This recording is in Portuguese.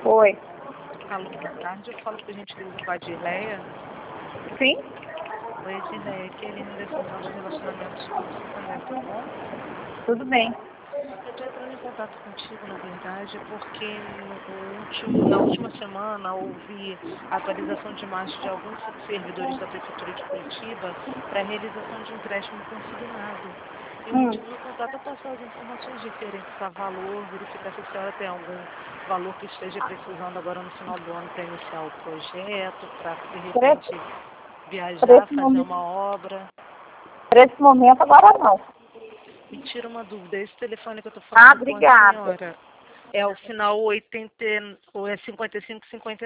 Oi. Alô, boa tarde. Eu falo por gentileza com a Dirleia. Sim? Oi, Dirleia. Aqui é a Eline da Central de Relacionamentos com Santander, tudo bom? Tudo bem. Eu estou entrando em contato contigo, na verdade, porque na última semana houve atualização de marcha de alguns servidores da Prefeitura de Curitiba para a realização de empréstimo consignado. E o motivo do contato é passar as informações referentes a valor, verificar se a senhora tem algum valor que esteja precisando agora no final do ano para iniciar o projeto, para, de repente, viajar, fazer uma obra. Para esse momento, agora não. Me tira uma dúvida, esse telefone que eu estou falando com a Obrigada. senhora é o final 80, ou é 5552?